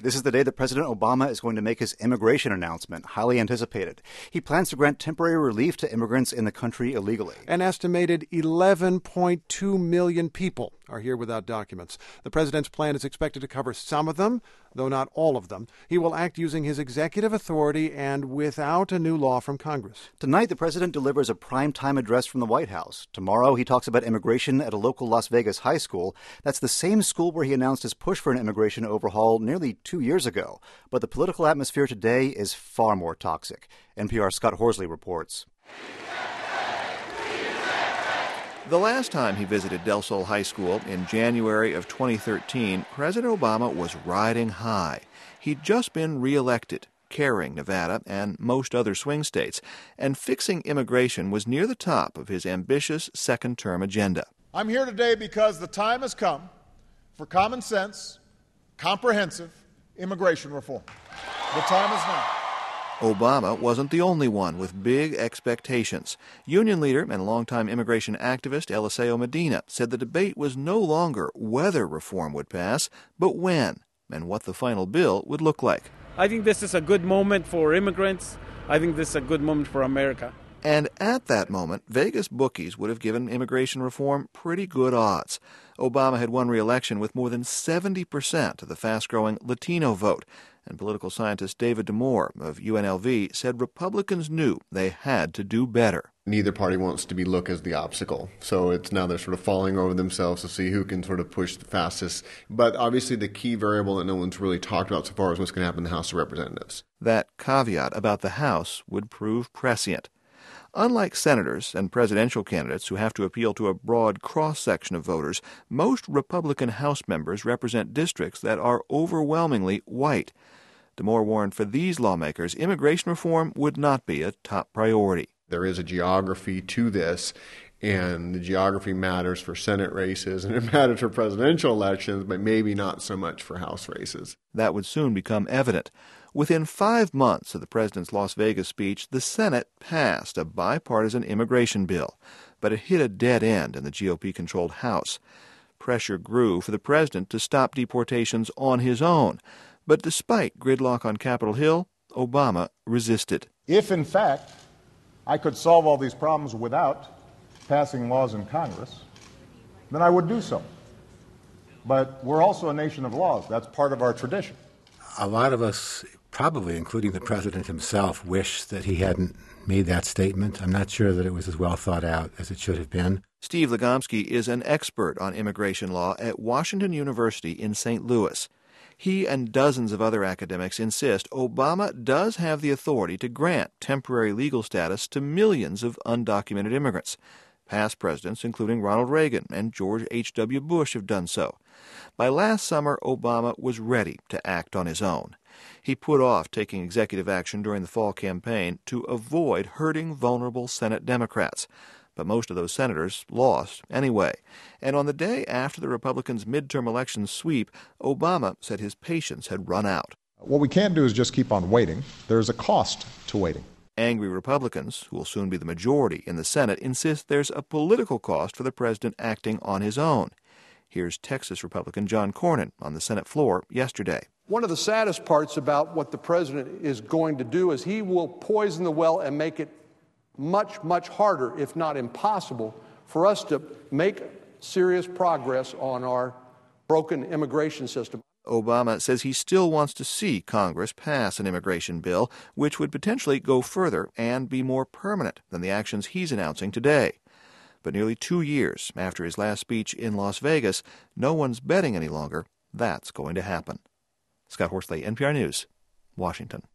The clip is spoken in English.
This is the day that President Obama is going to make his immigration announcement, highly anticipated. He plans to grant temporary relief to immigrants in the country illegally. An estimated 11.2 million people are here without documents. The president's plan is expected to cover some of them, though not all of them. He will act using his executive authority and without a new law from Congress. Tonight, the president delivers a primetime address from the White House. Tomorrow, he talks about immigration at a local Las Vegas high school. That's the same school where he announced his push for an immigration overhaul nearly 2 years ago. But the political atmosphere today is far more toxic. NPR's Scott Horsley reports. The last time he visited Del Sol High School in January of 2013, President Obama was riding high. He'd just been reelected, carrying Nevada and most other swing states, and fixing immigration was near the top of his ambitious second-term agenda. I'm here today because the time has come for common sense, comprehensive immigration reform. The time is now. Obama wasn't the only one with big expectations. Union leader and longtime immigration activist Eliseo Medina said the debate was no longer whether reform would pass, but when, and what the final bill would look like. I think this is a good moment for immigrants. I think this is a good moment for America. And at that moment, Vegas bookies would have given immigration reform pretty good odds. Obama had won re-election with more than 70% of the fast-growing Latino vote, and political scientist David Damore of UNLV said Republicans knew they had to do better. Neither party wants to be looked as the obstacle. So it's now they're sort of falling over themselves to see who can sort of push the fastest. But obviously the key variable that no one's really talked about so far is what's going to happen in the House of Representatives. That caveat about the House would prove prescient. Unlike senators and presidential candidates who have to appeal to a broad cross-section of voters, most Republican House members represent districts that are overwhelmingly white. Damore warned for these lawmakers, immigration reform would not be a top priority. There is a geography to this, and the geography matters for Senate races, and it matters for presidential elections, but maybe not so much for House races. That would soon become evident. Within 5 months of the president's Las Vegas speech, the Senate passed a bipartisan immigration bill, but it hit a dead end in the GOP-controlled House. Pressure grew for the president to stop deportations on his own, but despite gridlock on Capitol Hill, Obama resisted. If, in fact, I could solve all these problems without passing laws in Congress, then I would do so. But we're also a nation of laws. That's part of our tradition. A lot of us, probably including the president himself, wish that he hadn't made that statement. I'm not sure that it was as well thought out as it should have been. Steve Legomsky is an expert on immigration law at Washington University in St. Louis. He and dozens of other academics insist Obama does have the authority to grant temporary legal status to millions of undocumented immigrants. Past presidents, including Ronald Reagan and George H.W. Bush, have done so. By last summer, Obama was ready to act on his own. He put off taking executive action during the fall campaign to avoid hurting vulnerable Senate Democrats. But most of those senators lost anyway. And on the day after the Republicans' midterm elections sweep, Obama said his patience had run out. What we can't do is just keep on waiting. There's a cost to waiting. Angry Republicans, who will soon be the majority in the Senate, insist there's a political cost for the president acting on his own. Here's Texas Republican John Cornyn on the Senate floor yesterday. One of the saddest parts about what the president is going to do is he will poison the well and make it much, much harder, if not impossible, for us to make serious progress on our broken immigration system. Obama says he still wants to see Congress pass an immigration bill, which would potentially go further and be more permanent than the actions he's announcing today. But nearly 2 years after his last speech in Las Vegas, no one's betting any longer that's going to happen. Scott Horsley, NPR News, Washington.